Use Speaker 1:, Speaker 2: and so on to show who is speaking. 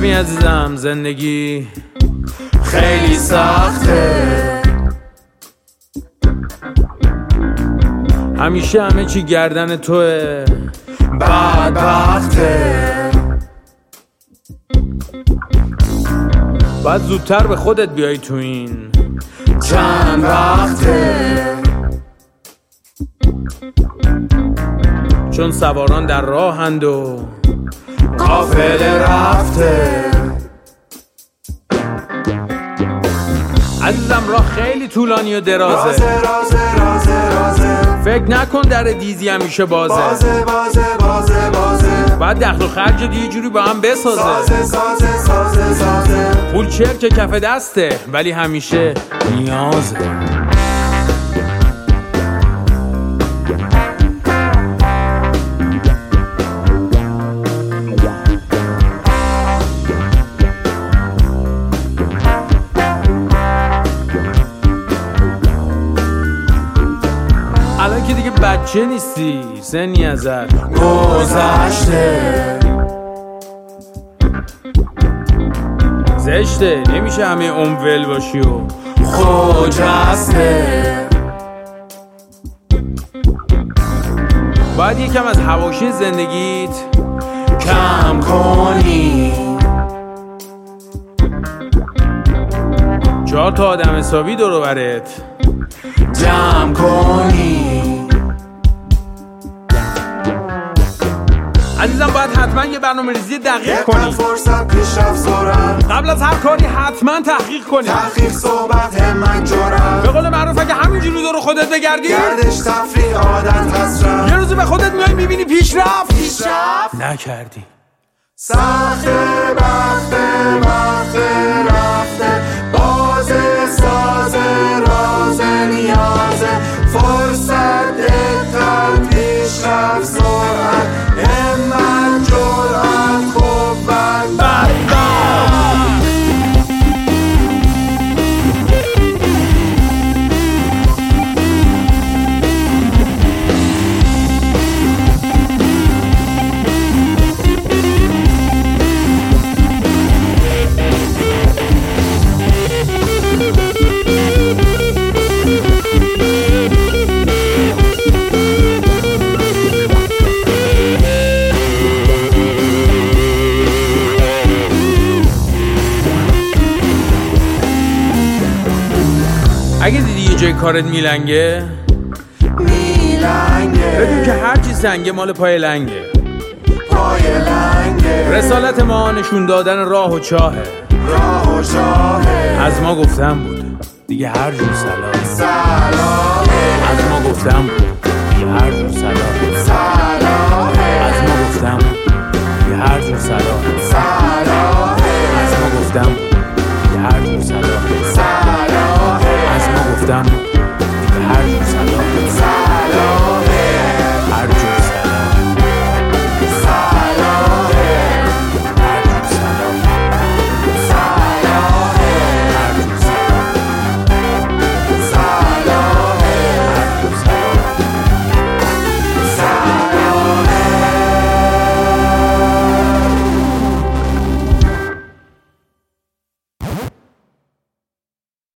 Speaker 1: ببین عزیزم زندگی خیلی سخته، همیشه همه چی گردن توه، بدبخته. باید زودتر به خودت بیای تو این چند وقته، چون سواران در راهند و قافله رفته. عزیزم راه خیلی طولانی و درازه، فکر نکن در دیزی همیشه بازه، باید دخل و خرج یه جوری با هم بسازه. پول چرک کف دسته ولی همیشه نیازه. الان که دیگه بچه نیستی، سنی ازت گذشته. زشته نمیشه همه ول باشی و خجسته. باید یکم از حواشی زندگیت کم کنی، 4 تا آدم حسابی دور و برت جمع کنی. عزیزم باید حتما یه برنامه ریزی دقیق کنی،
Speaker 2: فرصت پیشرفت زورم،
Speaker 1: قبل از هر کاری حتما تحقیق کنی،
Speaker 2: تحقیق صحبت همت جورم.
Speaker 1: به قول معروف اگه همینجوری دور خودت بگردی
Speaker 2: گردش تفریح عادت حسرم،
Speaker 1: یه روزی به خودت میای میبینی پیشرفت نکردی.
Speaker 2: سخته وقت رفته، بازه سازه رازه نیازه، فرصت دقت پیشرفت سرعت، همت جرأت قوت بدبخت.
Speaker 1: اگه دیدی یه جای کارت میلنگه بدون که هرچی سنگه مال پای لنگه. رسالت ما نشون دادن راه و چاهه، از ما گفتم بود دیگه هر جور سلام، از ما گفتم بود دیگه هر جور سلام.